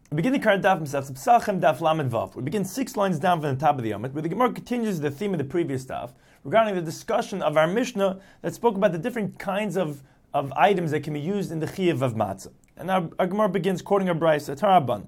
We begin the current daf Mesechus Pesachim, daf Lamed Vav. We begin 6 lines down from the top of the Yomit, where the Gemara continues the theme of the previous daf regarding the discussion of our Mishnah that spoke about the different kinds of items that can be used in the Chiyuv of Matzah. And our Gemara begins quoting a Brayso, Taraban.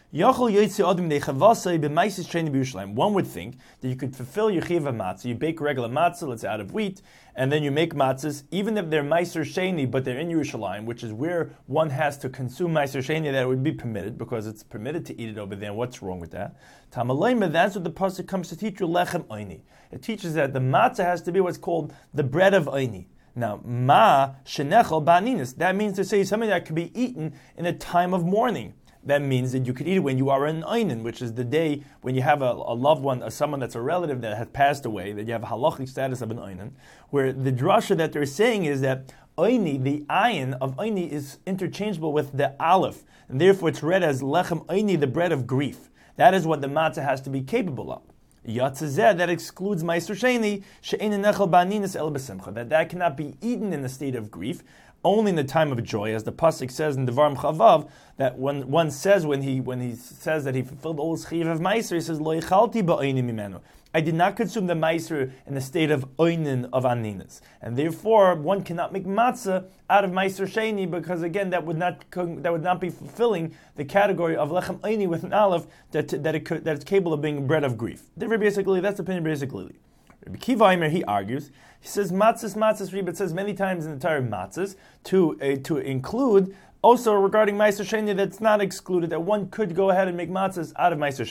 One would think that you could fulfill your chiyuv of matzah. You bake regular matzah, let's say out of wheat, and then you make matzahs, even if they're meiser sheni, but they're in Yerushalayim, which is where one has to consume meiser sheni, that would be permitted, because it's permitted to eat it over there. What's wrong with that? Tamalayma, that's what the pasuk comes to teach you, lechem oini. It teaches that the matzah has to be what's called the bread of oini. Now, ma shenechel ba'aninis, that means to say something that can be eaten in a time of mourning. That means that you could eat it when you are in Einin, which is the day when you have a loved one, or someone that's a relative that has passed away, that you have a halachic status of an Einin, where the drasha that they're saying is that Eini, the ayin of Eini, is interchangeable with the aleph, and therefore it's read as lechem Eini, the bread of grief. That is what the matzah has to be capable of. Yatzazeh, that excludes Meiser Sheni, she'ein nechel ba'aninis el b'simcha, that cannot be eaten in the state of grief, only in the time of joy, as the pasuk says in Devarim Chavav, that when one says when he says that he fulfilled all his chiyuv of meiser, he says lo yichalti ba'oinin mimenu. I did not consume the meiser in the state of oinin of aninas, and therefore one cannot make matzah out of meiser sheni, because again that would not be fulfilling the category of lechem oini with an aleph that it's capable of being bread of grief. Basically, that's the opinion basically. Rabbi Kiva Aimer, he argues, he says matzahs, it says many times in the Torah matzahs to include also regarding Meiser Sheni that's not excluded, that one could go ahead and make matzahs out of Meiser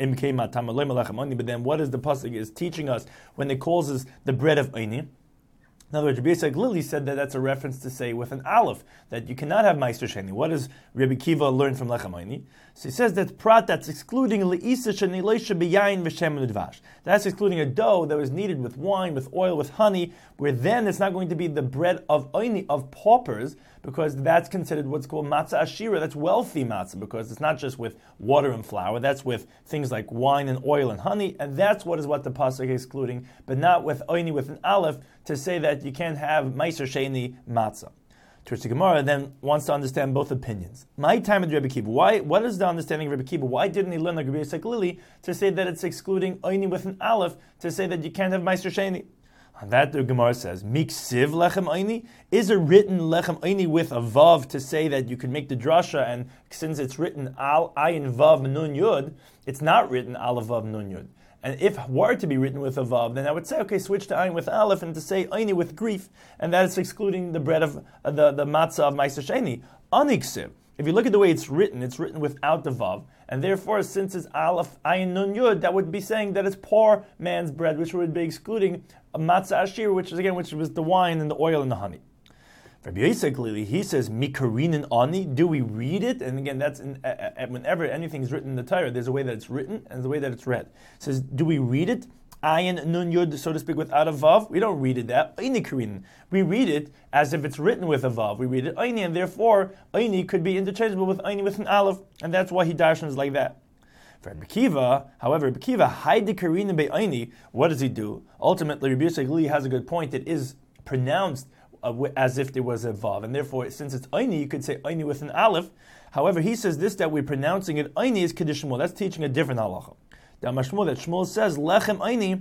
Sheni. But then what is the pasuk is teaching us when it calls us the bread of Eini? In other words, Rabbi Yisrael Glili said that that's a reference to say with an aleph that you cannot have Meiser Sheni. What does Rabbi Kiva learn from Lechem Oini? So he says that prat that's excluding le'isa sheni leisha b'yayin v'shem udvash. That's excluding a dough that was kneaded with wine, with oil, with honey, where then it's not going to be the bread of Oini, of paupers, because that's considered what's called matzah ashira. That's wealthy matzah, because it's not just with water and flour. That's with things like wine and oil and honey, and that's what the pasuk is excluding, but not with Oini with an aleph to say that you can't have Meiser Sheni matzah. Turtzi Gemara then wants to understand both opinions. My time with Rabbi Kiva. What is the understanding of Rabbi Kiva? Why didn't he learn like Rabbi Yisrael Glili to say that it's excluding Oini with an aleph to say that you can't have Meiser Sheni? On that the Gemara says, Miksiv lechem Oini? Is it written lechem Oini with a vav to say that you can make the drasha, and since it's written al ayin vav nun yud, it's not written al vav nun yud. And if were to be written with a vav, then I would say, okay, switch to ayin with aleph and to say Oini with grief, and that is excluding the bread of the matzah of Meiser Sheni. Oniksiv. If you look at the way it's written without the vav, and therefore, since it's aleph ayin nun yud, that would be saying that it's poor man's bread, which would be excluding a matzah ashir, which was the wine and the oil and the honey. Rabbi Yisrael Glili, he says, Mikarinin ani, do we read it? And again, that's whenever anything's written in the Torah, there's a way that it's written and there's a way that it's read. It says, do we read it? Ayin nun yud, so to speak, without a vav? We don't read it that. Aini karinin. We read it as if it's written with a vav. We read it aini, and therefore aini could be interchangeable with aini with an aleph, and that's why he darshans like that. For Rabbi Kiva, however, Rabbi Kiva, haide karinin be aini, what does he do? Ultimately, Rabbi Yisrael Glili has a good point. It is pronounced as if there was a vav, and therefore, since it's aini, you could say aini with an aleph. However, he says this, that we're pronouncing it aini is kiddush shmuel. That's teaching a different halacha. That Shmuel says lechem aini.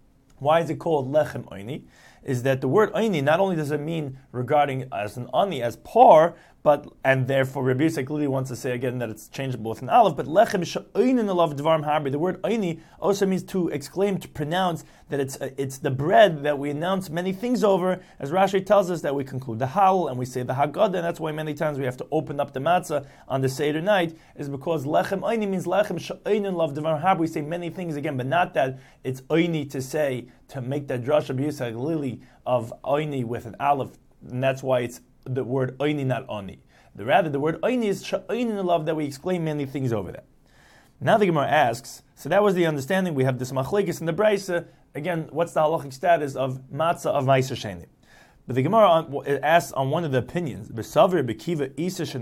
Why is it called lechem aini? Is that the word aini not only does it mean regarding as an ani, as par, and therefore Rabbi Yisrael Glili wants to say again that it's changeable with an aleph, but lechem she'oinin alav dvarim harbi. The word aini also means to exclaim, to pronounce that it's the bread that we announce many things over, as Rashi tells us that we conclude the Hallel and we say the Haggadah, and that's why many times we have to open up the matzah on the Seder night, is because lechem aini means lechem she'oinin alav dvarim harbi. We say many things again, but not that it's aini to make that drasha Rabbi Yisrael Glili of aini with an aleph, and that's why it's the word oini, not oni. Rather, the word oini is sha'oinin love, that we explain many things over that. Now the Gemara asks, so that was the understanding. We have this machlekes in the Brayso. Again, what's the halachic status of matzah of Meiser Sheni? But the Gemara asks on one of the opinions, is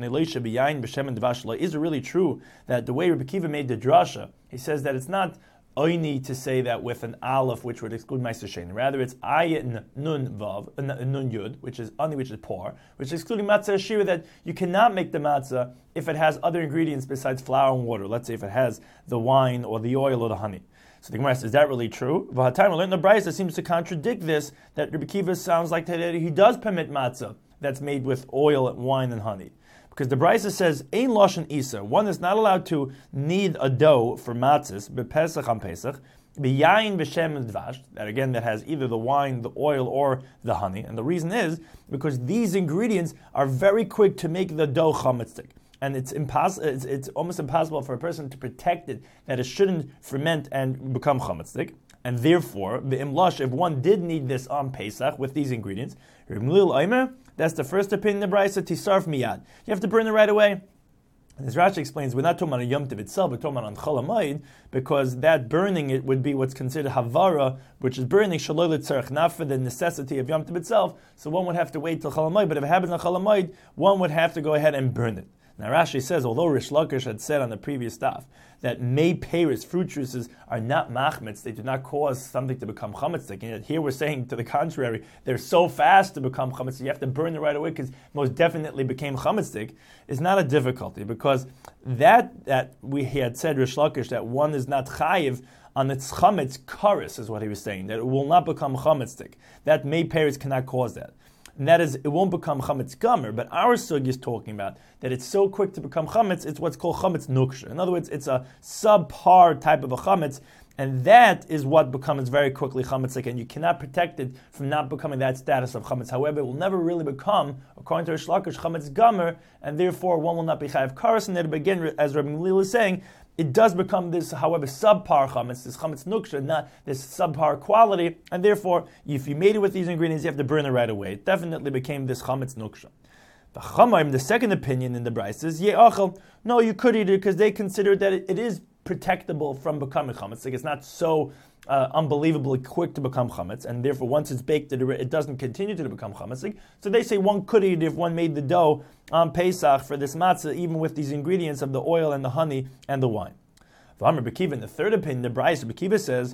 it really true that the way Rabbi Kiva made the drasha, he says that it's not oini to say that with an aleph, which would exclude Meiser Sheni. Rather, it's ayin nun vav, nun yud, which is ani, which is por, which is excluding matzah ashira, that you cannot make the matzah if it has other ingredients besides flour and water. Let's say if it has the wine or the oil or the honey. So the Gemara says, is that really true? V'hatam, we learned the Brisa seems to contradict this, that Rabbi Kiva sounds like that he does permit matzah that's made with oil, wine, and honey. Because the Brisa says, Ein Lashon Isa, one is not allowed to knead a dough for matzahs, b'Pesach on Pesach, b'yayin b'shem and dvash, that again, that has either the wine, the oil, or the honey. And the reason is, because these ingredients are very quick to make the dough chametzdik. And it's almost impossible for a person to protect it, that it shouldn't ferment and become chametzdik. And therefore, the imlash, if one did need this on Pesach with these ingredients, that's the first opinion of the Brisa, tisarf miyad. You have to burn it right away. And as Rashi explains, we're not talking about a Yom Tov itself, we're talking about on Chol Hamoed, because that burning it would be what's considered havara, which is burning shaloi l'tzarech, not for the necessity of Yom Tov itself. So one would have to wait till Chol Hamoed, but if it happens on Chol Hamoed, one would have to go ahead and burn it. Now Rashi says, although Rish Lakish had said on the previous staff that mei peiros, fruit juices, are not machmetz, they do not cause something to become chametzik, and yet here we're saying to the contrary, they're so fast to become chametzik, you have to burn it right away because most definitely became chametzik, is not a difficulty, because that we had said, Rish Lakish, that one is not chayiv on its chametz karis, is what he was saying, that it will not become chametzik. That mei peiros cannot cause that. And that is, it won't become chametz gomer, but our sugi is talking about that it's so quick to become chametz, it's what's called chametz nuksha. In other words, it's a subpar type of a chametz, and that is what becomes very quickly chametzik, and you cannot protect it from not becoming that status of chametz. However, it will never really become, according to Rish Lakish, chametz gomer, and therefore one will not be chayav karas, and then again, as Rabbi Gamliel is saying, it does become this, however, subpar chametz, this chametz nuksha, not this subpar quality, and therefore, if you made it with these ingredients, you have to burn it right away. It definitely became this chametz nuksha. The second opinion in the Brisa is, ye'achel, no, you could eat it because they consider that it is protectable from becoming chametz. Like it's not so unbelievably quick to become chametz, and therefore once it's baked, it doesn't continue to become chametz. So they say one could eat it if one made the dough on Pesach for this matzah, even with these ingredients of the oil and the honey and the wine. V'amar Bekiva, in the third opinion, the Brisa, Bekiva says,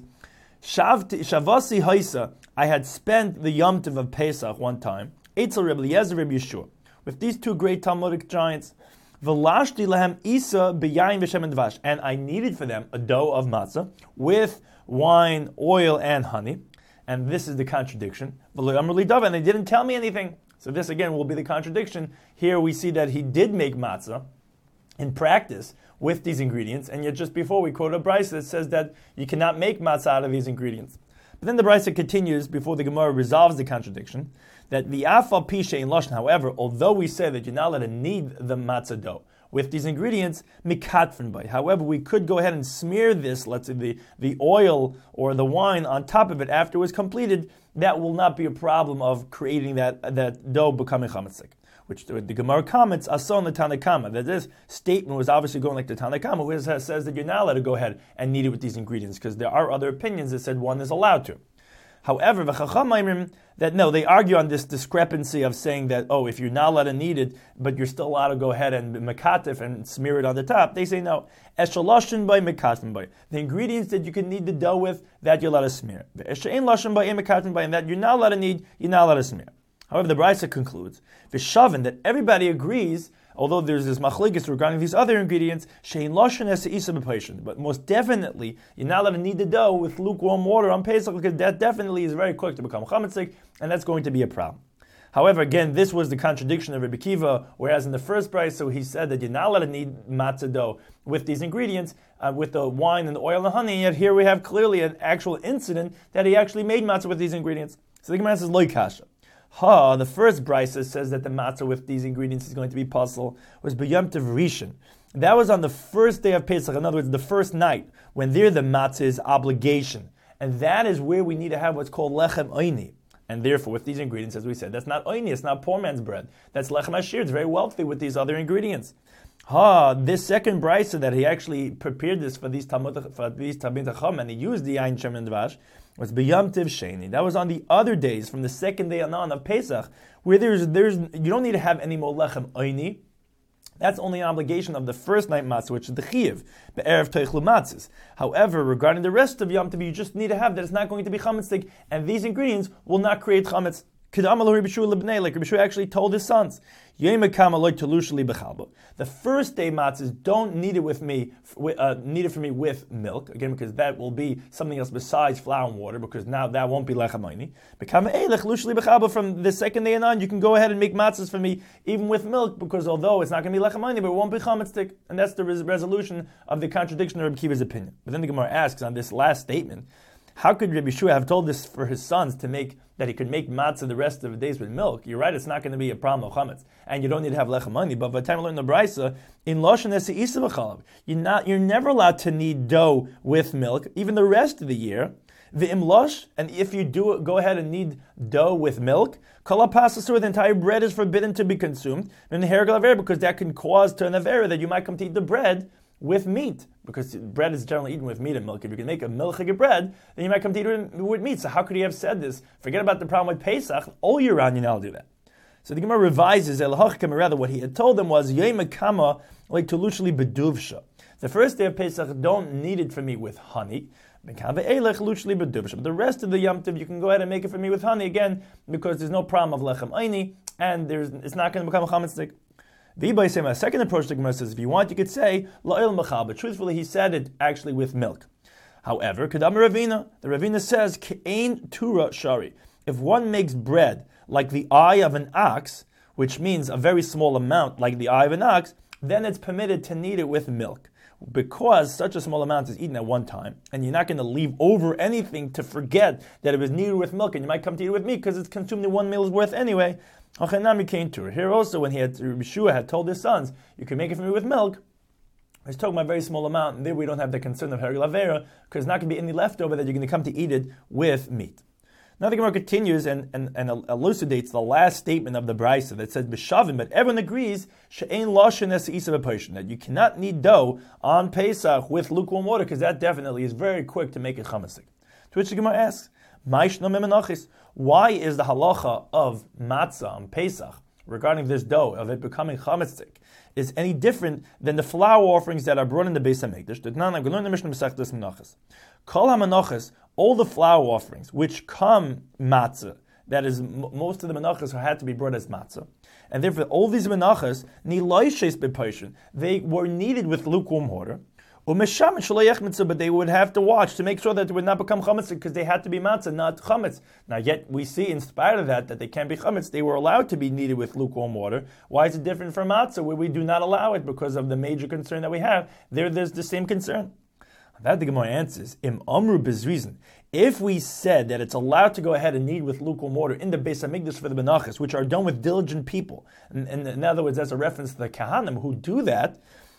Shavasi haisa, I had spent the Yom Tov of Pesach one time, Eitzel Reb Eliezer Reb Yeshua, with these two great Talmudic giants, V'lashti lahem isa b'yayin v'shem and dvash, and I needed for them a dough of matzah with wine, oil, and honey. And this is the contradiction. And they didn't tell me anything. So this again will be the contradiction. Here we see that he did make matzah in practice with these ingredients, and yet just before we quote a Brisa that says that you cannot make matzah out of these ingredients. But then the Brisa continues before the Gemara resolves the contradiction that the afal pisha in lashon. However, although we say that you're not allowed to knead the matzah dough with these ingredients, mikatfen by. However, we could go ahead and smear this, let's say the oil or the wine on top of it after it was completed. That will not be a problem of creating that dough becoming chametzik. Which the Gemara comments, ason the Tanakama, that this statement was obviously going like the Tanakama, which says that you're not allowed to go ahead and knead it with these ingredients, because there are other opinions that said one is allowed to. However, that no, they argue on this discrepancy of saying that, if you're not allowed to knead it, but you're still allowed to go ahead and mekatif and smear it on the top, they say no. Eshaloshin by mekatim by. The ingredients that you can knead the dough with, that you're allowed to smear. Eshain loshin by mekatim by, and that you're not allowed to knead, you're not allowed to smear. However, the Brisa concludes, Vishavin, that everybody agrees, although there's this machlekes regarding these other ingredients, shein loshen es isa b'peishin. But most definitely, you're not allowed to knead the dough with lukewarm water on Pesach, because that definitely is very quick to become chametzik, and that's going to be a problem. However, again, this was the contradiction of Rebbe Kiva, whereas in the first Brisa, so he said that you're not allowed to knead matzah dough with these ingredients, with the wine and the oil and the honey, and yet here we have clearly an actual incident that he actually made matzah with these ingredients. So the Gemara says, Lo kasha. The first Brisa says that the matzah with these ingredients is going to be puzzle, was b'yom tov rishon. That was on the first day of Pesach, in other words, the first night, when there the matzah is obligation. And that is where we need to have what's called lechem oini. And therefore, with these ingredients, as we said, that's not oini, it's not poor man's bread. That's lechem ashir, it's very wealthy with these other ingredients. This second Brisa that he actually prepared this for these Talmid Chacham, and he used the Yain Shem and Dvash, was b'yom tov sheni. That was on the other days, from the second day on of Pesach, where there's you don't need to have any more lechem oini, That's only an obligation of the first night matzah, which is the chiyuv, be'erev teichlu matzahs. However, regarding the rest of Yom Tov, you just need to have that it's not going to be chametzik, and these ingredients will not create chametz. Like Rabbi Shua actually told his sons, the first day matzahs don't need it with me, need it for me with milk, again because that will be something else besides flour and water, because now that won't be lechem ayni. From the second day and on, you can go ahead and make matzahs for me even with milk, because although it's not going to be lechem ayni, but it won't be chametzik, and that's the resolution of the contradiction of Rabbi Kiva's opinion. But then the Gemara asks on this last statement, how could Rabbi Shua have told this for his sons to make that he could make matzah the rest of the days with milk? You're right; it's not going to be a problem of chametz, and you don't need to have lechem money. But by the time we learn the brisa in lashon eseisav chalav, you're never allowed to knead dough with milk, even the rest of the year. The imlosh, and if you do go ahead and knead dough with milk, kalapasasur, the entire bread is forbidden to be consumed. And the hergel because that can cause to an avera that you might come to eat the bread with meat, because bread is generally eaten with meat and milk. If you can make a milchig bread, then you might come to eat it with meat. So how could he have said this? Forget about the problem with Pesach. All year round, you're not allowed to do that. So the Gemara revises, rather what he had told them was, Yemekama like tulushli beduvsha. The first day of Pesach, don't need it for me with honey. But the rest of the Yom Tov, you can go ahead and make it for me with honey again, because there's no problem of lechem ayni, and it's not going to become a chametzik. The second approach to Gemara says, if you want, you could say la'il machal, but truthfully, he said it actually with milk. However, Kedam Ravina, the Ravina says, Ke'ain Tura Shari. If one makes bread like the eye of an ox, which means a very small amount like the eye of an ox, then it's permitted to knead it with milk. Because such a small amount is eaten at one time, and you're not going to leave over anything to forget that it was kneaded with milk, and you might come to eat it with meat because it's consumed in one meal's worth anyway. Here also, when Rabbi Shua had told his sons, you can make it for me with milk, he's talking about a very small amount, and there we don't have the concern of hergel avera, because there's not going to be any leftover that you're going to come to eat it with meat. Now the Gemara continues and elucidates the last statement of the Brisa that says b'shavim, but everyone agrees she'ein lashon eseisav b'poshon, that you cannot knead dough on Pesach with lukewarm water, because that definitely is very quick to make it chametzik. To which the Gemara asks, why is the halacha of matzah on Pesach regarding this dough of it becoming chametzik is any different than the flour offerings that are brought in the Beis Hamikdash? I'm going to learn the Mishnah Masechtas Menachos. Kol ha-menachos, all the flour offerings which come matzah, that is, most of the menachos had to be brought as matzah, and therefore all these menachos nilayshes beposhon, they were kneaded with lukewarm water. But they would have to watch to make sure that it would not become chametz, because they had to be matzah, not chametz. Now, yet we see, in spite of that they can't be chametz. They were allowed to be kneaded with lukewarm water. Why is it different from matzah, where we do not allow it because of the major concern that we have? There's the same concern. That the Gemara answers, Im Amru Bezrizin. If we said that it's allowed to go ahead and knead with lukewarm water in the Beis Hamikdash for the menachos, which are done with diligent people, and in other words, that's a reference to the Kahanim who do that.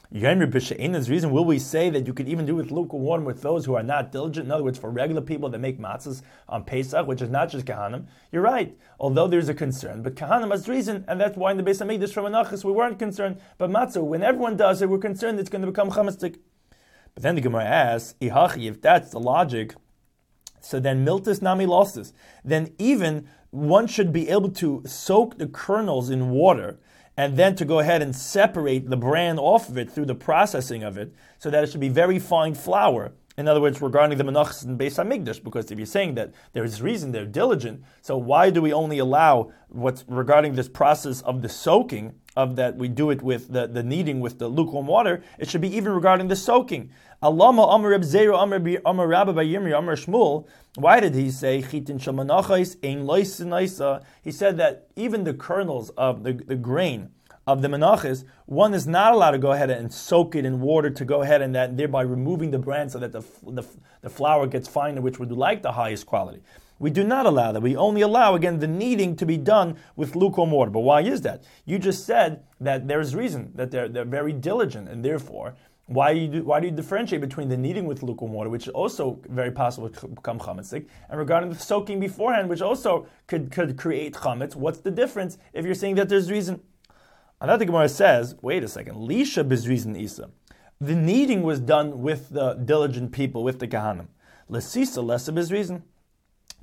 Reason will we say that you could even do with lukewarm water with those who are not diligent? In other words, for regular people that make matzahs on Pesach, which is not just Kahanim. You're right, although there's a concern, but Kahanim has reason, and that's why in the Beis Hamikdash for menachos we weren't concerned. But matzah, when everyone does it, we're concerned it's going to become chametzik. But then the Gemara asks, Ihachi, if that's the logic, so then miltus nami losses, then even one should be able to soak the kernels in water and then to go ahead and separate the bran off of it through the processing of it, so that it should be very fine flour. In other words, regarding the menachos and Beis Hamikdash, because if you're saying that there is reason, they're diligent, so why do we only allow what's regarding this process of the soaking, of that we do it with the kneading with the lukewarm water? It should be even regarding the soaking. Alama Amar Reb Zera Amar Rabba Bar Yirmi Amar Shmuel. Why did he say chitin shel menachos ein loisinaisa? He said that even the kernels of the grain of the menachos, one is not allowed to go ahead and soak it in water to go ahead and that thereby removing the bran so that the flour gets finer, which would like the highest quality. We do not allow that. We only allow, again, the kneading to be done with lukewarm water. But why is that? You just said that there's reason, that they're very diligent, and therefore, why do you differentiate between the kneading with lukewarm water, which is also very possible to become chametzik, and regarding the soaking beforehand, which also could create chametz? What's the difference if you're saying that there's reason? And that the Gemara says, wait a second, Lisha bezrizin isa. The kneading was done with the diligent people, with the Kahanim. Lesisa, less of bezrizin.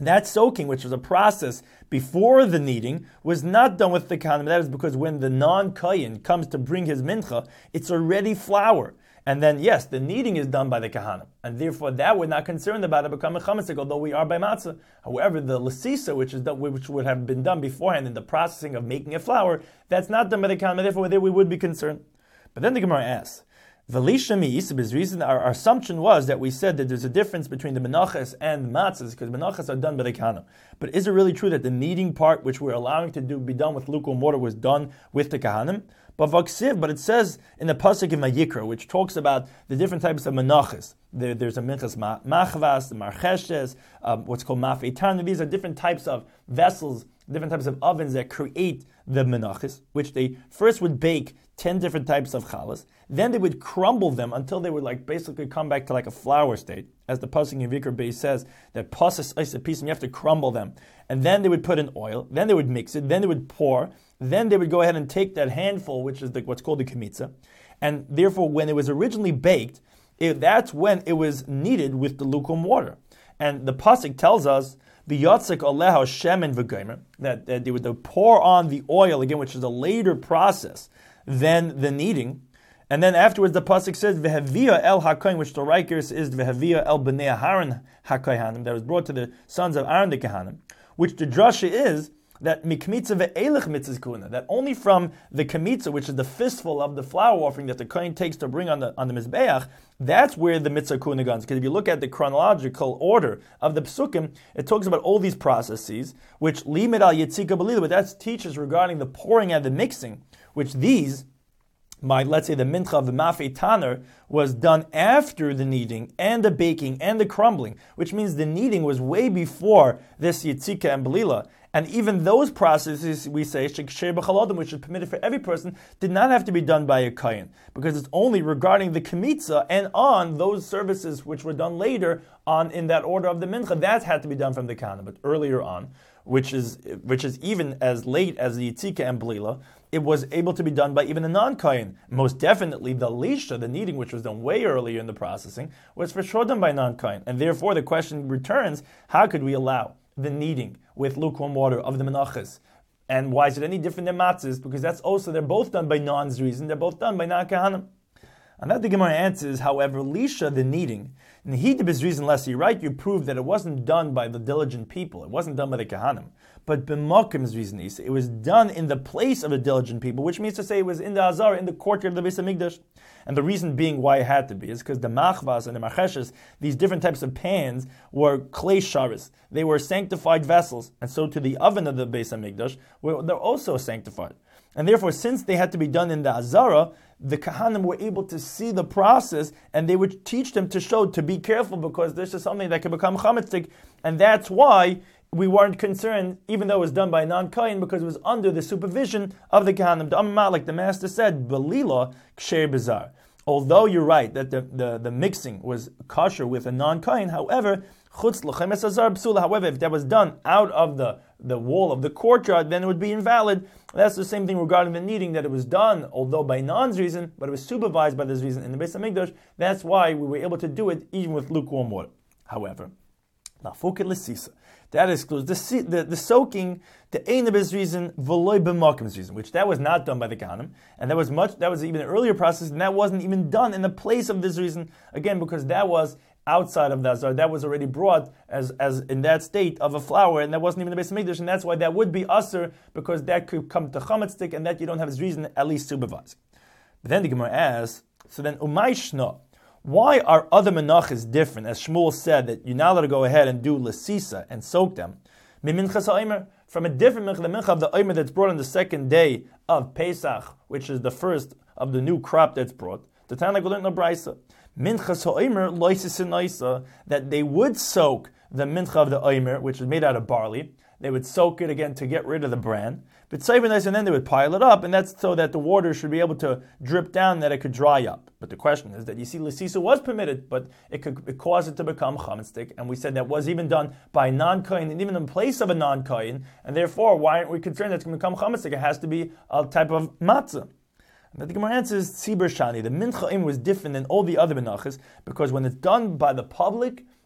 That soaking, which was a process before the kneading, was not done with the kahanim. That is because when the non-kohen comes to bring his mincha, it's already flour. And then, yes, the kneading is done by the kahanim. And therefore, that we're not concerned about it becoming chametzik, although we are by matzah. However, the lesisa, which would have been done beforehand in the processing of making a flour, that's not done by the kahanim. Therefore, there we would be concerned. But then the Gemara asks, V'lisha mi'isab's reason, our assumption was that we said that there's a difference between the menachas and matzahs, because menachas are done by the kahanim. But is it really true that the kneading part, which we're allowing to be done with lukewarm water, was done with the kahanim? But it says in the pasuk in Vayikra, which talks about the different types of menachas. There's a minchas machvas, the marcheshes, what's called mafeitan. These are different types of vessels, different types of ovens that create the menachas, which they first would bake 10 different types of challahs. Then they would crumble them until they would basically come back to like a flour state. As the pasuk in Vayikra Beis says, that pasas isapis, you have to crumble them. And then they would put in oil, then they would mix it, then they would pour, then they would go ahead and take that handful, which is what's called the kemitza. And therefore, when it was originally baked, that's when it was kneaded with the lukewarm water. And the pasuk tells us, V'yatzik aleha shemen v'gomer, that they would pour on the oil, again, which is a later process than the kneading. And then afterwards, the pasuk says, "V'havia el hakohen," which the Rikers is "V'havia el bnei Aaron hakohanim," that was brought to the sons of Aaron the Kehanim, which the drasha is that mikmitza ve'elech mitzvahs kuna, that only from the kemitza, which is the fistful of the flour offering that the kohen takes to bring on the mizbeach, that's where the mitzvah kuna comes. Because if you look at the chronological order of the psukim, it talks about all these processes, which limit al yitzika belila, but that teaches regarding the pouring and the mixing, which these, let's say the mincha of the mafei taner, was done after the kneading and the baking and the crumbling, which means the kneading was way before this yitzika and belila. And even those processes, we say, which is permitted for every person, did not have to be done by a kohen, because it's only regarding the kemitza and on those services which were done later on in that order of the mincha, that had to be done from the kohen. But earlier on, which is even as late as the yitzika and belila, it was able to be done by even a non-kohen. Most definitely, the lisha, the kneading, which was done way earlier in the processing, was for sure done by non-kohen. And therefore, the question returns: how could we allow the kneading with lukewarm water of the menachas? And why is it any different than matzahs? Because that's also, they're both done by non-zrizin, they're both done by non-kahanim. And that the Gemara answers, however, lisha, the kneading, and he did his reason less, you're right, you proved that it wasn't done by the diligent people, it wasn't done by the kahanim, but b'makim's reason, it was done in the place of the diligent people, which means to say it was in the azar, in the courtyard of the Beis HaMikdash. And the reason being why it had to be is because the machvas and the marcheshes, these different types of pans, were klei sharis. They were sanctified vessels, and so to the oven of the Beis HaMikdash, they're also sanctified. And therefore, since they had to be done in the azara, the kahanim were able to see the process, and they would teach them to be careful, because this is something that can become chametzik, and that's why we weren't concerned, even though it was done by a non-kohen, because it was under the supervision of the kahanim. The Amar, like the master said, belila ksher bizar. Although you're right that the mixing was kosher with a non-kohen, however, chutz l'chemes azar psula. However, if that was done out of the wall of the courtyard, then it would be invalid. That's the same thing regarding the kneading, that it was done, although by non-zrizin, but it was supervised by the zrizin in the Beis HaMikdash. That's why we were able to do it even with lukewarm water. However, nafuket l'sisa, that excludes the soaking, the ein b'zrizin v'loy b'makim zrizin, which that was not done by the kahanim, and that was even an earlier process, and that wasn't even done in the place of the zrizin, again, because that was outside of the azar, that was already brought as in that state of a flour, and that wasn't even the Beis HaMikdash, and that's why that would be usher, because that could come to chametzik, and that you don't have his reason at least supervised. But then the Gemara asks, so then umay shna, why are other menachas different? As Shmuel said, that you're not allowed to go ahead and do lesisa and soak them. Miminchas ha'omer, from a different mincha, the mincha of the omer that's brought on the second day of Pesach, which is the first of the new crop that's brought. The time like we learned in the Brisa, minchas ha'omer loisis inaisa, that they would soak the mincha of the omer, which is made out of barley. They would soak it again to get rid of the bran. But and then they would pile it up, and that's so that the water should be able to drip down, that it could dry up. But the question is that you see, lesisa was permitted, but it caused it to become chametzik, and we said that was even done by a non-kohen, and even in place of a non-kohen, and therefore, why aren't we concerned that it's going to become chametzik? It has to be a type of matzah. And the Gemara answers, Tzibur Shani, the mincha was different than all the other menachas, because when it's done by the public,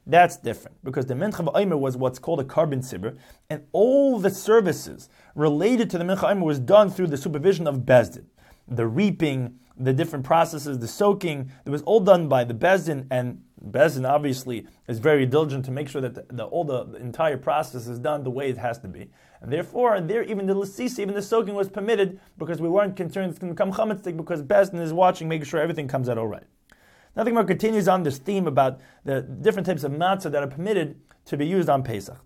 that's different, because the Mincha V'Omer was what's called a carbon sibur, and all the services related to the Mincha V'Omer was done through the supervision of Bezdin. The reaping, the different processes, the soaking, it was all done by the Bezdin, and Bezdin obviously is very diligent to make sure that the entire process is done the way it has to be. And therefore, even the Lasisi, even the soaking was permitted, because we weren't concerned it's going to become chametzik, because Bezdin is watching, making sure everything comes out all right. Nothing more continues on this theme about the different types of matzah that are permitted to be used on Pesach.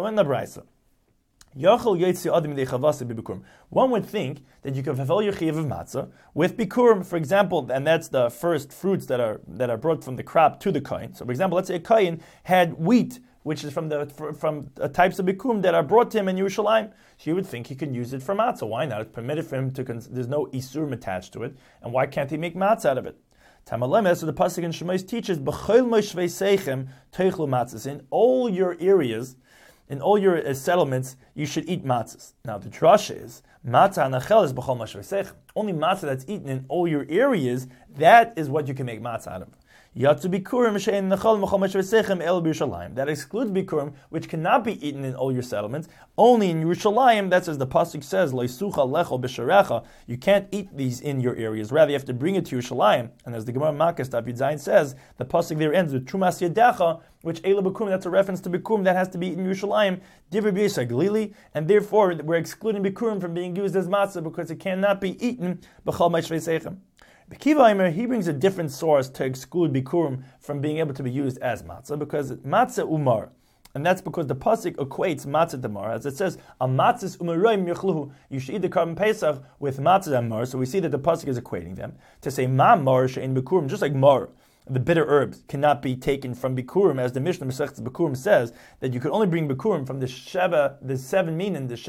One would think that you can fulfill your chiyuv of matzah with bikurim, for example, and that's the first fruits that are brought from the crop to the kohen. So, for example, let's say a kohen had wheat, which is from types of bikurim that are brought to him in Yerushalayim. So you would think he can use it for matzah. Why not? It's permitted for him to. There's no isurim attached to it, and why can't he make matzah out of it? That's what the pasuk in Shemais teaches. In all your areas, in all your settlements, you should eat matzahs. Now the drasha is matzah anachel is b'chol mashvei seichem. Only matzah that's eaten in all your areas, that is what you can make matzah out of. That excludes bikurim, which cannot be eaten in all your settlements, only in Yerushalayim. That's as the pasuk says, you can't eat these in your areas. Rather, you have to bring it to Yerushalayim. And as the Gemara Makkah Daf Yud Zayin says, the pasuk there ends with Trumas Yedecha, which Eila Bikurim, that's a reference to bikurim that has to be eaten in Yerushalayim, Divrei B'Yisrael Galili, and therefore we're excluding bikurim from being used as matzah because it cannot be eaten b'chol ma'shvei seichem. The Kiva Aimer, he brings a different source to exclude bikurim from being able to be used as matzah, because matzah umar, and that's because the pasuk equates matzah to mar, as it says, "A matzahs umaroim yachluhu." You should eat the carbon pesach with matzah and mar. So we see that the pasuk is equating them to say ma mar she'in bikurim, just like mar. The bitter herbs cannot be taken from bikurim, as the Mishnah Masechtas Bikurim says that you could only bring bikurim from the seven minim, the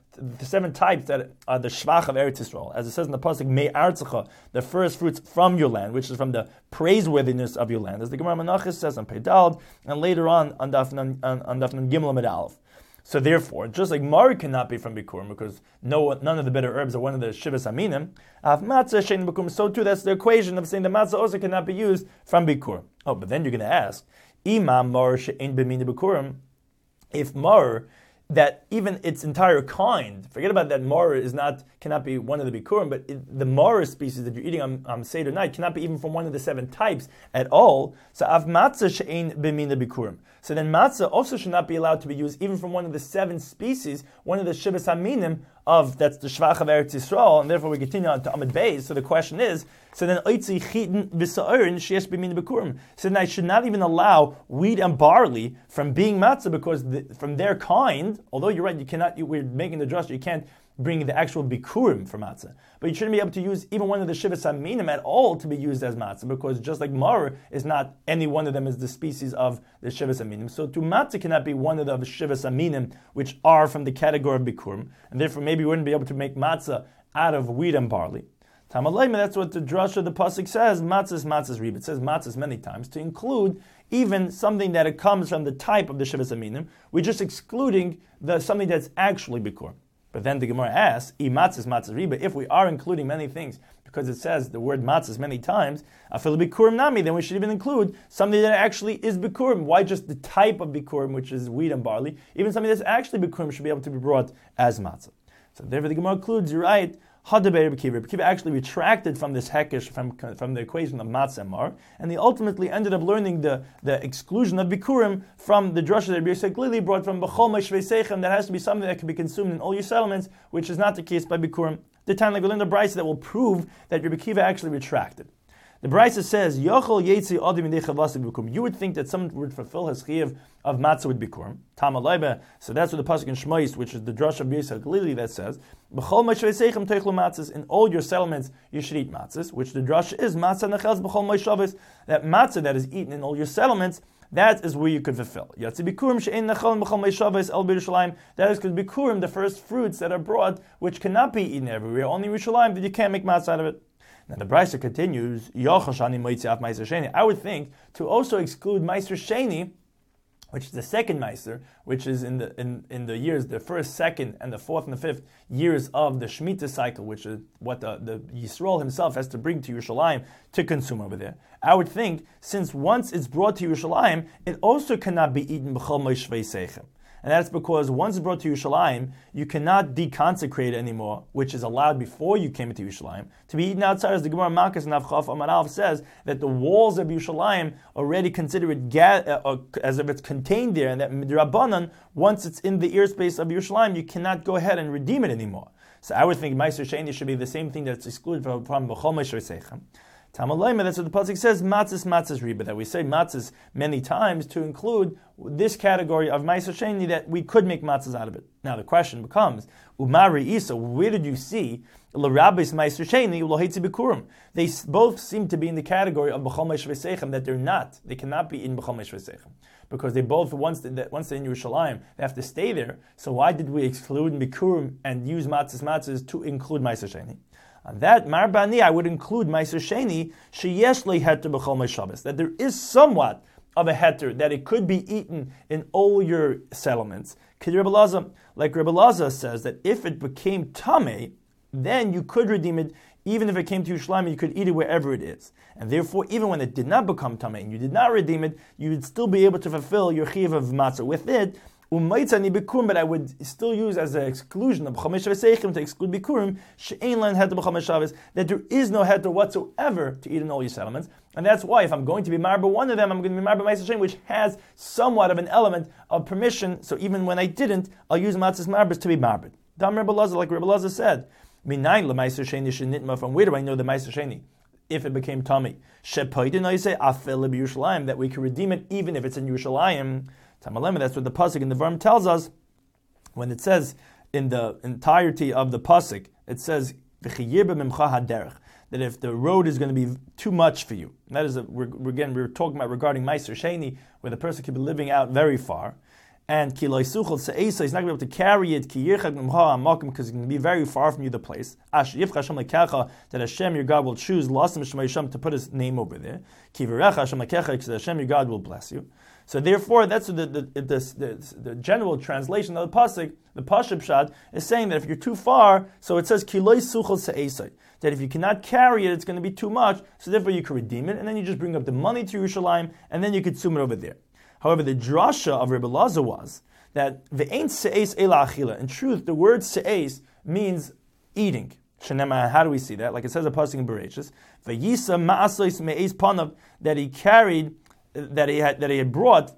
seven types that are the shvach of Eretz Yisrael, as it says in the pasuk Me Artzacha, the first fruits from your land, which is from the praiseworthiness of your land, as the Gemara Menachos says on Pedal, and later on Daf Nun Gimel Amud Aleph. So therefore, just like Mar cannot be from Bikurim, because none of the bitter herbs are one of the Shivas Aminim, Matzah Shein Bikurim, so too that's the equation of saying the Matzah also cannot be used from Bikurim. Oh, but then you're going to ask, Ima Mar Shein B'mina Bikurim, if Mar, that even its entire kind, forget about that mar cannot be one of the bikurim, but the mar species that you're eating on Seder night cannot be even from one of the seven types at all. So av matzah she'ein b'mina bikurim. So then matzah also should not be allowed to be used even from one of the seven species, one of the shivas haminim that's the shvach of Eretz Yisrael, and therefore we continue on to Amud Beis. So the question is, so then oitzi chitin v'sa'orin sheyesh b'mina bikurim. So then I should not even allow wheat and barley from being matzah, because from their kind, although you're right, we're making the drush, you can't bring the actual bikurim for matzah, but you shouldn't be able to use even one of the shivas haminim at all to be used as matzah, because just like mar is not any one of them is the species of the shivas haminim, so to matzah cannot be one of the shivas haminim which are from the category of bikurim, and therefore maybe you wouldn't be able to make matzah out of wheat and barley. Tamalayim, that's what the drasha, the pasuk says, matzahs rib. It says matzahs many times to include even something that it comes from the type of the shivas haminim. We're just excluding something that's actually bikurim. But then the Gemara asks, matzahs riba, if we are including many things, because it says the word matzahs many times, afil bikurim nami, then we should even include something that actually is bikurim. Why just the type of bikurim, which is wheat and barley? Even something that's actually bikurim should be able to be brought as matzah. So therefore the Gemara concludes, you're right, Hadaber Rebbe Kiva actually retracted from this hekesh, from the equation of matzah and mar, and he ultimately ended up learning the exclusion of bikurim from the drasha that Rebbe Yosef Glili brought from B'chol Ma'shvei Seichem, that has to be something that can be consumed in all your settlements, which is not the case by bikurim. The time like we'll learn the brisa that will prove that Rebbe Kiva actually retracted. The brisa says, Yochel Yetzi Adim Yidei Chavasi Bikurim. You would think that someone would fulfill his chiyuv of matzah with bikurim. Tamalayba. So that's what the pasuk in Shmos, which is the drush of Yisrael Galili, that says, B'chol Ma'shvei Seichem teichlu matzahs. In all your settlements, you should eat matzahs, which the drush is matzah nechels b'chol ma'shavis. That matzah that is eaten in all your settlements, that is where you could fulfill. Yatsi bikurim she'ein nechel b'chol ma'shavis el b'Yerushalayim. That is because bikurim, the first fruits that are brought, which cannot be eaten everywhere, only in Yerushalayim, that you can't make matzah out of it. Now the brisa continues, I would think to also exclude Meiser Sheni which is the second Meiser, which is in the years, the first, second, and the fourth and the fifth years of the Shemitah cycle, which is what the Yisrael himself has to bring to Yerushalayim to consume over there. I would think, since once it's brought to Yerushalayim, it also cannot be eaten b'chol moishvei seichem. And that's because once it's brought to Yerushalayim, you cannot deconsecrate it anymore, which is allowed before you came into Yerushalayim. To be eaten outside, as the Gemara Malkas and Avchaf Amar Aleph says, that the walls of Yerushalayim already consider it as if it's contained there, and that Midrabanan, once it's in the airspace of Yerushalayim, you cannot go ahead and redeem it anymore. So I would think Meiser Sheni should be the same thing that's excluded from B'chol Moishvei Seichem. Tamalayma, that's what the pasuk says, matzis riba, that we say matzis many times to include this category of Meiser Sheni, that we could make matzis out of it. Now the question becomes, Umari Isa, where did you see l'rabbis Meiser Sheni u'lohetzi bikurim? They both seem to be in the category of B'chol Moishvei Seichem, that they cannot be in B'chol Moishvei Seichem. Because they both, once they're in Yerushalayim, they have to stay there. So why did we exclude bikurim and use matzis to include Meiser Sheni? On that, Marbani, I would include Meiser Sheni, sheyesh le heter b'chol Shabbos, that there is somewhat of a heter, that it could be eaten in all your settlements. Like Rebbe Lazar says, that if it became tamei, then you could redeem it, even if it came to Yerushalayim, you could eat it wherever it is. And therefore, even when it did not become tamei, and you did not redeem it, you would still be able to fulfill your chiyuv of matzah with it. But I would still use as an exclusion of B'chol Moishvei Seichem to exclude bikurim, she'ein lan heter b'chol Shabbos, that there is no heter whatsoever to eat in all your settlements. And that's why if I'm going to be marba one of them, I'm going to be marba Meiser Sheni, which has somewhat of an element of permission. So even when I didn't, I'll use matzis marbas to be marbed. Dam Rebbe Lazar, like Rebbe Lazar said, minayin l'Meiser Sheni shenitma, from where do I know the Meiser Sheni? If it became tummy, shepoidin I say afel b'Yerushalayim, that we can redeem it even if it's in Yerushalayim. That's what the pasuk in the Varm tells us when it says in the entirety of the pasuk, it says that if the road is going to be too much for you, and that is we're talking about regarding Meiser Sheni, where the person could be living out very far, and he's not going to be able to carry it because it's going to be very far from you, the place. That Hashem your God will choose to put His name over there. Because Hashem your God will bless you. So therefore, that's the general translation of the pasuk. The Pashup Shad is saying that if you're too far, so it says that if you cannot carry it, it's going to be too much. So therefore, you can redeem it, and then you just bring up the money to Yerushalayim, and then you consume it over there. However, the drasha of Rebbe Lazar was that ve'ein se'es ela achila. In truth, the word se'es means eating. How do we see that? Like it says a pasuk in Bereshis, v'yisa ma'asos me'es panav, that he carried. That he had brought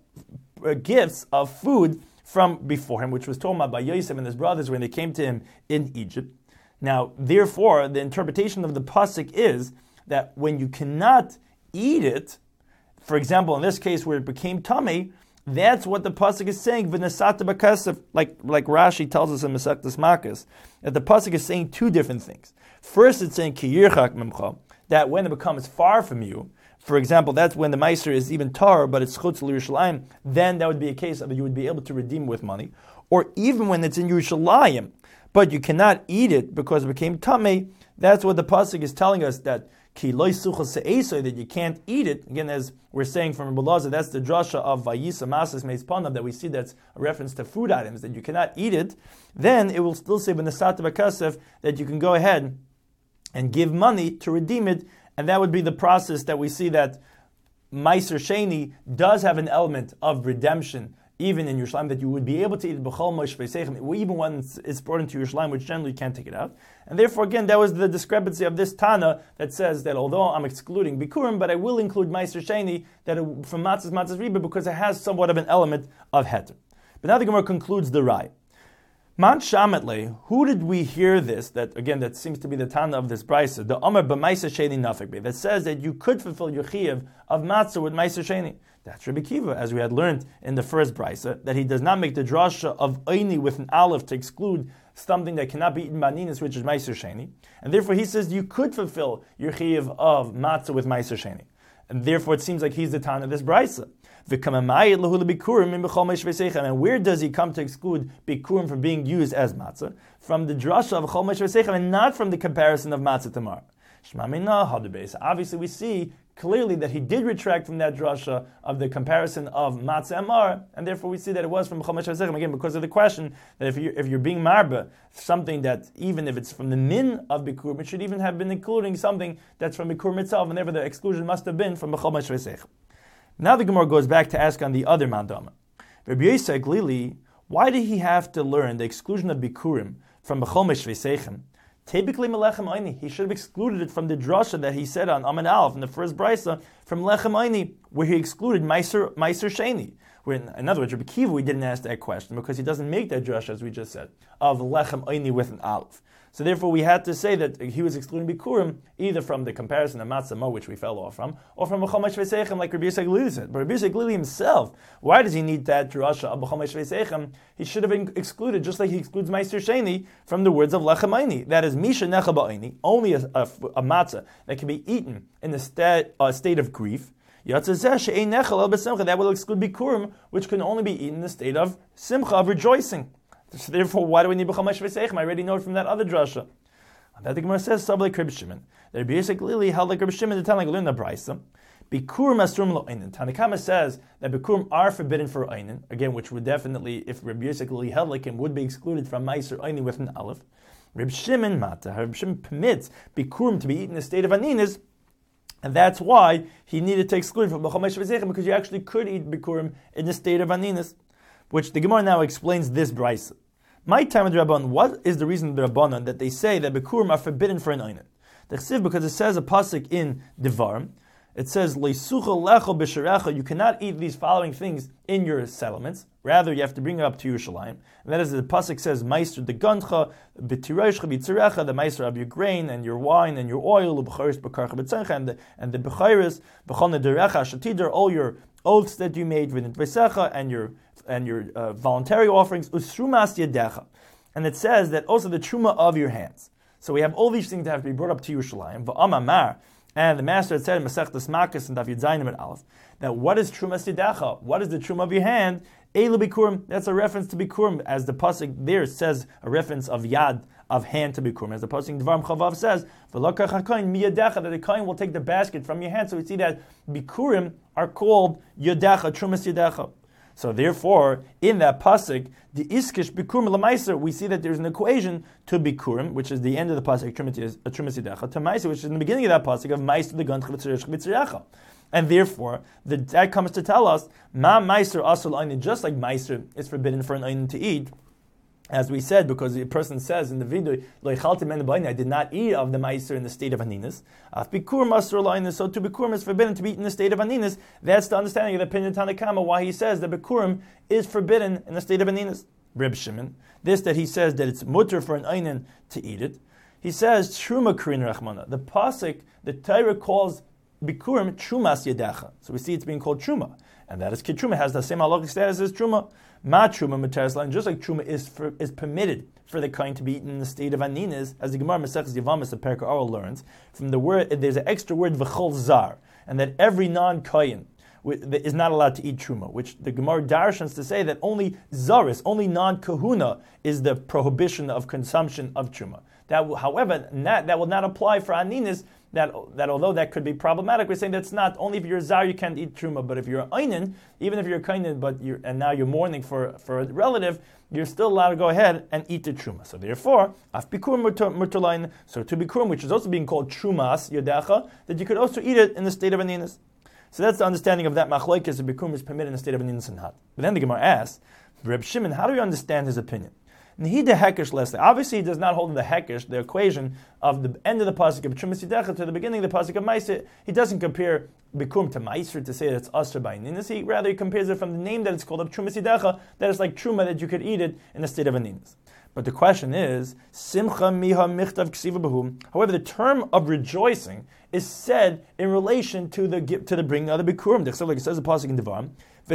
gifts of food from before him, which was told by Yosef and his brothers when they came to him in Egypt. Now, therefore, the interpretation of the pasuk is that when you cannot eat it, for example, in this case where it became tummy, that's what the pasuk is saying. V'nasata b'kasef, like Rashi tells us in Masechtas Makkos, that the pasuk is saying two different things. First, it's saying ki yirchak memcha, that when it becomes far from you. For example, that's when the Meiser is even tar, but it's chutz l'Yerushalayim, then that would be a case of you would be able to redeem with money. Or even when it's in Yerushalayim, but you cannot eat it because it became tamei, that's what the pasuk is telling us, that ki lo yisuchal se'esoi, that you can't eat it. Again, as we're saying from Rebbe Lazar, that's the drasha of vayisa masas meis panav, that we see that's a reference to food items, that you cannot eat it. Then it will still say b'nesata b'kasef, that you can go ahead and give money to redeem it. And that would be the process that we see that Meiser Sheni does have an element of redemption, even in Yerushalayim, that you would be able to eat B'chol Moishvei Seichem, even when it's brought into Yerushalayim, which generally you can't take it out. And therefore, again, that was the discrepancy of this Tana that says that although I'm excluding Bikurim, but I will include Meiser Sheni from Matzis Riba because it has somewhat of an element of Heter. But now the Gemara concludes the Rai. Man Shametle, who did we hear this? That seems to be the Tana of this Brisa. The Omer b'Meiser Sheni Nafik, that says that you could fulfill your chiyuv of matzah with Meiser Sheni. That's Rabbi Kiva, as we had learned in the first Brisa, that he does not make the drasha of Eini with an aleph to exclude something that cannot be eaten by Ninas, which is Meiser Sheni. And therefore he says you could fulfill your chiyuv of matzah with Meiser Sheni. And therefore it seems like he's the Tana of this Brisa. And where does he come to exclude bikurim from being used as matzah? From the drasha of chol meishvei seichem, and not from the comparison of matzah tamar. Obviously we see clearly that he did retract from that drasha of the comparison of matzah and mar, and therefore we see that it was from B'chol Meshvei Seichem, again because of the question that if you're being marba, something that even if it's from the min of Bikurim, it should even have been including something that's from Bikurim itself, and therefore the exclusion must have been from B'chol Meshvei Seichem. Now the Gemara goes back to ask on the other mandama. Rabbi Yosei Glili, why did he have to learn the exclusion of Bikurim from B'chol Meshvei Seichem? Typically, Melechem Aini, he should have excluded it from the drasha that he said on Amin Aleph in the first brisa from Lechem Aini, where he excluded Meiser Sheni. In other words, Rabbi Kiva, we didn't ask that question because he doesn't make that drasha, as we just said, of Lechem Aini with an Aleph. So therefore, we had to say that he was excluding Bikurim either from the comparison of Matzah Mo, which we fell off from, or from B'chol Meshvei Seichem, like Rabbi Yosei Glili said. But Rabbi Yosei Glili himself, why does he need that drasha of B'chol Meshvei Seichem? He should have excluded, just like he excludes Meiser Sheni, from the words of Lechem Aini. That is, Misha Necha Ba'aini, only a matzah that can be eaten in the state of grief. That will exclude Bikurim, which can only be eaten in the state of Simcha, of rejoicing. So therefore, why do we need B'chol Meshvei Seichem? I already know it from that other drasha. That the Gemara says, "Sab like Rabbi Shimon." That Rabbi Yosei Glili held like Rabbi Shimon the time like learn the brisa. Bikurim asrum lo einin. Tanakama says that Bikurim are forbidden for einin. Again, which would definitely, if Rabbi Yosei Glili held like him, would be excluded from Meiser einin with an aleph. Rabbi Shimon Mata. Rabbi Shimon permits Bikurim to be eaten in the state of aninas, and that's why he needed to exclude from B'chol Meshvei Seichem, because you actually could eat Bikurim in the state of aninas, which the Gemara now explains this brisa. My time with the Rabbanon, what is the reason of the Rabbanon that they say that Bikurim are forbidden for an Einan? The Chsiv, because it says a pasuk in Devarim, it says, Leisucha lecho b'sharecha, you cannot eat these following things in your settlements, rather you have to bring it up to Yerushalayim. And that is, the pasuk says, Meister de Gantcha, b'tiroshcha b'tzirecha, the Meister of your grain, and your wine, and your oil, b'charis b'karcha b'tzencha, and the b'chairis, b'chol nederecha, shatidar, all your oaths that you made, and your voluntary offerings, usrumas yadecha. And it says that also the truma of your hands. So we have all these things that have to be brought up to Yerushalayim. V'amamar, and the Master had said in Masechtas Makos and Daf Yud Zayin and Aleph, that what is trumas yadecha? What is the truma of your hand? Eilu bikurim. That's a reference to bikurim, as the pasuk there says a reference of yad, of hand to bikurim, as the pasuk Devarim Chavav says, "V'lokach hakohen miyadecha," that the kohen will take the basket from your hand. So we see that bikurim are called yadecha, trumas yadecha. So therefore, in that pasuk, the iskish bikurim l'maiser, we see that there's an equation to bikurim, which is the end of the pasuk trumas yadecha, to maiser, which is in the beginning of that pasuk of maiser the gantcha b'tzirecha. And therefore, that comes to tell us, ma maiser asur l'einin, just like maiser is forbidden for an einin to eat, as we said, because the person says in the video, I did not eat of the meiser in the state of aninas. So to bikurim is forbidden to be eaten in the state of aninas. That's the understanding of the opinion of Tanakama, why he says that bikurim is forbidden in the state of aninas. Reb Shimon, this that he says that it's mutter for an einin to eat it. He says, Truma Karin Rachmana. The pasuk, the Torah calls bikurim trumas yadecha. So we see it's being called truma. And that is Truma, has the same halachic status as Truma. Ma Truma Materes Lain, just like Truma is permitted for the kohen to be eaten in the state of aninas, as the Gemara Maseches Yevamos of Perka Oral learns, from the word, there's an extra word, v'chol zar, and that every non-kohen is not allowed to eat Truma, which the Gemara darshans to say that only zaris, only non-kahuna, is the prohibition of consumption of Truma. That, however, that will not apply for aninas, that although that could be problematic, we're saying that's not, only if you're a zar you can't eat truma, but if you're an einin, even if you're a kainin, and now you're mourning for a relative, you're still allowed to go ahead and eat the truma. So therefore, af bikurim mutalain, so to bikurim, which is also being called trumas yadecha, that you could also eat it in the state of aninas. So that's the understanding of that machlokes, that bikurim is permitted in the state of aninas and not. But then the Gemara asks, Reb Shimon, how do we understand his opinion? Obviously, he does not hold in the hekesh, the equation of the end of the pasuk of Trumas Yadecha to the beginning of the pasuk of Meiser. He doesn't compare Bikurim to Meiser to say that it's Asr by Aninas. Rather, he compares it from the name that it's called of Trumas Yadecha, that is like Truma, that you could eat it in the state of Aninas. But the question is, Simcha miha michtav ksiva bahum. However, the term of rejoicing is said in relation to the bringing of the Bikurim. Like it says the pasuk in Devarim,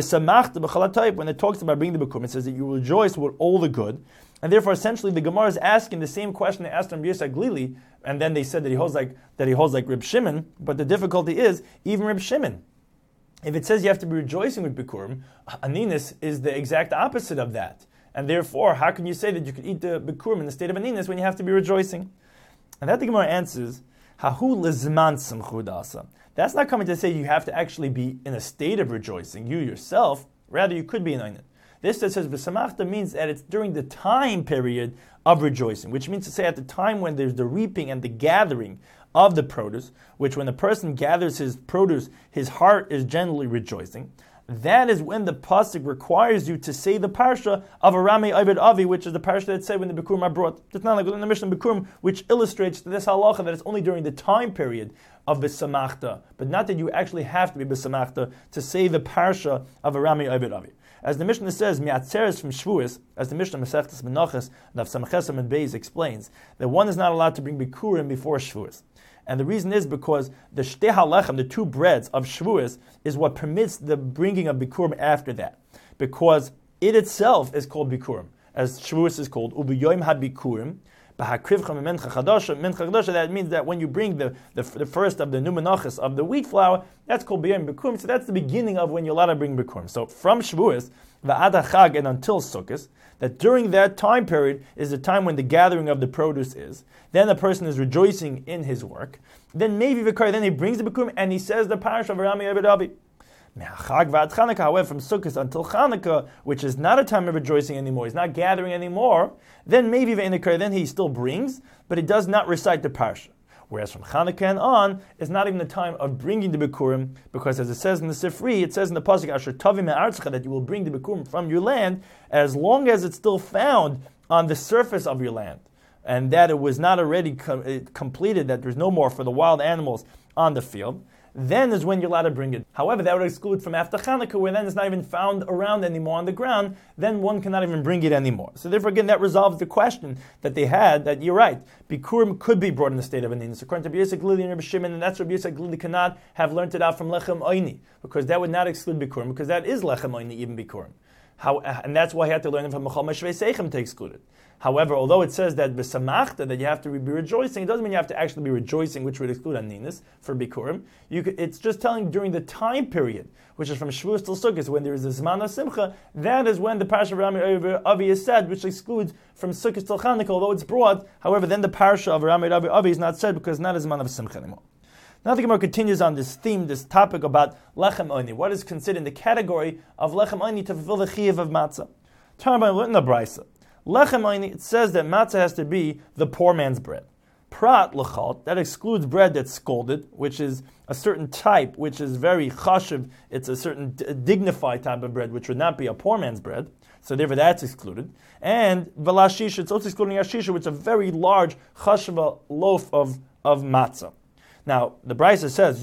when it talks about bringing the Bikurim, it says that you rejoice with all the good. And therefore, essentially, the Gemara is asking the same question they asked Rabbi Yosei Glili, and then they said that he holds like Reb Shimon. But the difficulty is, even Reb Shimon, if it says you have to be rejoicing with Bikurim, Aninas is the exact opposite of that. And therefore, how can you say that you could eat the Bikurim in the state of Aninas when you have to be rejoicing? And that the Gemara answers, Hahu lizman simchu dasa. That's not coming to say you have to actually be in a state of rejoicing, you yourself. Rather, you could be in Einan. This that says v'samachta means that it's during the time period of rejoicing, which means to say at the time when there's the reaping and the gathering of the produce, which when a person gathers his produce, his heart is generally rejoicing. That is when the pasuk requires you to say the parsha of Arami Ibed Avi, which is the parsha that said when the Bikurim are brought. It's not like in the Mishnah Bikurim, which illustrates this halacha that it's only during the time period of B'samachta, but not that you actually have to be B'samachta to say the parsha of Arami Ibed Avi. As the Mishnah says, Mi'atzeres from Shavuos, as the Mishnah Masechtas Menachos, Daf Samachesam and Beis explains, that one is not allowed to bring Bikurim before Shavuos. And the reason is because the shtei halechem, the two breads of Shavuos, is what permits the bringing of Bikurim after that. Because it itself is called Bikurim, as Shavuos is called, Ubiyoim ha-Bikurim, b'hakrivchem mincha chadasha, that means that when you bring the first of the new menachos of the wheat flour, that's called B'yoim Bikurim, so that's the beginning of when you're allowed to bring Bikurim. So from Shavuos, v'ad hachag, and until Sukkot, that during that time period is the time when the gathering of the produce is. Then the person is rejoicing in his work. Then maybe then he brings the Bikurim and he says the parasha of Arami Ibed Avi. However, from Sukkot until Chanukah, which is not a time of rejoicing anymore, he's not gathering anymore, then maybe then he still brings, but he does not recite the parsha. Whereas from Chanukah and on, it's not even the time of bringing the Bikurim, because as it says in the Sifri, it says in the Pasuk, Asher Tavim Me'artzecha, that you will bring the Bikurim from your land, as long as it's still found on the surface of your land, and that it was not already completed, that there's no more for the wild animals on the field. Then is when you're allowed to bring it. However, that would exclude from after Chanukah, where then it's not even found around anymore on the ground, then one cannot even bring it anymore. So therefore, again, that resolves the question that they had, that you're right, Bikurim could be brought in the state of Aninus. According to Rabbi Yosef Glili and Rabbi Shimon, and that's Rabbi Yosef Glili cannot have learned it out from Lechem Oini, because that would not exclude Bikurim, because that is Lechem Oini, even Bikurim. And that's why he had to learn it from Mechal Meshvei Seichem to exclude it. However, although it says that b'samachta, that you have to be rejoicing, it doesn't mean you have to actually be rejoicing, which would exclude aninus for bikurim. It's just telling during the time period, which is from Shavuos till Sukkot, when there is a zman of simcha, that is when the parsha of Arami Avi is said, which excludes from Sukkot till Chanukah, although it's broad. However, then the parsha of Arami Avi is not said because it's not a zman of simcha anymore. Now the Gemara continues on this theme, this topic about lechem oni. What is considered in the category of lechem oni to fulfill the chiyuv of matzah? Turn by in the brisa. Lechem oni, it says that matzah has to be the poor man's bread. Prat lechalt, that excludes bread that's scalded, which is a certain type, which is very chashiv. It's a certain dignified type of bread, which would not be a poor man's bread. So therefore that's excluded. And velashisha, it's also excluding ashisha, which is a very large chashiv loaf of matzah. Now, the Brisa says,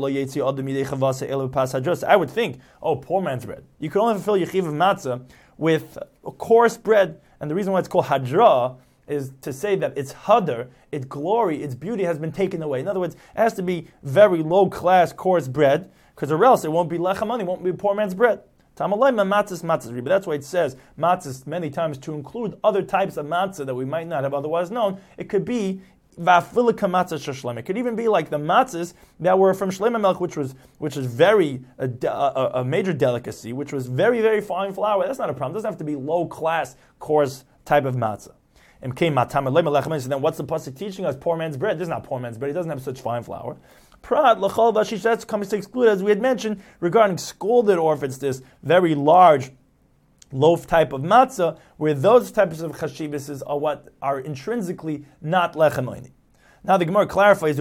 I would think, poor man's bread. You can only fulfill your chiv of matzah with a coarse bread, and the reason why it's called hadra is to say that its hadar, its glory, its beauty has been taken away. In other words, it has to be very low-class, coarse bread, because or else it won't be lechem ani, it won't be poor man's bread. But that's why it says matzahs many times to include other types of matzah that we might not have otherwise known. It could be it could even be like the matzahs that were from shlema milk, which is very a major delicacy, which was very, very fine flour. That's not a problem. It doesn't have to be low class, coarse type of matzah. And then what's the pasuk teaching us? Poor man's bread. This is not poor man's bread. It doesn't have such fine flour. Prat lachol vashish, that's comes to exclude, as we had mentioned regarding scalded, or if it's this very large loaf type of matzah, where those types of chashivas are what are intrinsically not lechem oni. Now the Gemara clarifies,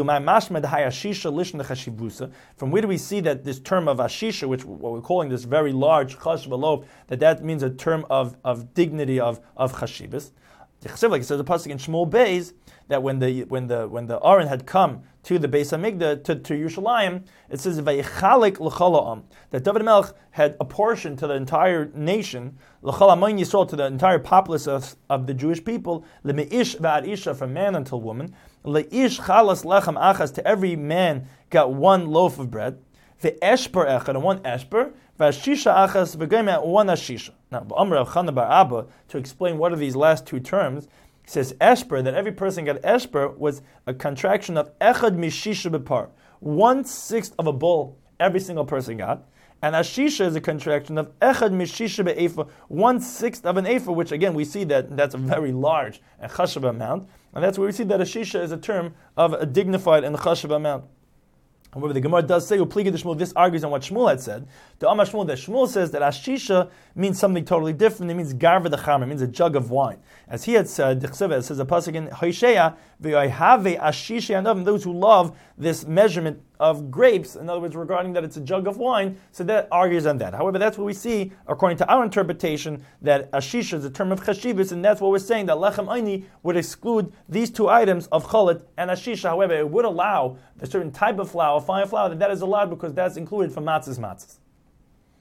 from where do we see that this term of ashisha, which what we're calling this very large chashiv loaf, that means a term of dignity of chashivas? Like it says the pasuk in Shmuel Beis, that when the Aron had come to the Beis Hamikdash, to Yerushalayim, it says Vayichalek l'chol ha'am, that David Melech had apportioned to the entire nation, l'chol ha'amin Yisrael, to the entire populace of the Jewish people, l'meish v'ad isha, from man until woman, le'ish chalas lechem achas, to every man got one loaf of bread, ve'eshper echad, and one eshper, v'ashisha achas v'gayim, one ashisha. Now, B'amr Chana bar Abba, to explain what are these last two terms, he says Eshper, that every person got Eshper, was a contraction of Echad Mishisha Bepar. 1/6 of a bull, every single person got. And Ashisha is a contraction of Echad Mishisha Be'efa, 1/6 of an Efa, which again we see that that's a very large and chashav amount. And that's where we see that a shisha is a term of a dignified and chashuv amount. However, the Gemara does say, this argues on what Shmuel had said. The Amar Shmuel, that Shmuel says that ashisha means something totally different. It means garva the chamer, it means a jug of wine. As he had said, it says a pasuk in Hosea, v'yohave ashisha, and those who love this measurement of grapes, in other words, regarding that it's a jug of wine, so that argues on that. However, that's what we see, according to our interpretation, that ashisha is a term of chashivas, and that's what we're saying, that lechem aini would exclude these two items of cholet and ashisha. However, it would allow a certain type of flour, fine flour, that is allowed because that's included from matzahs.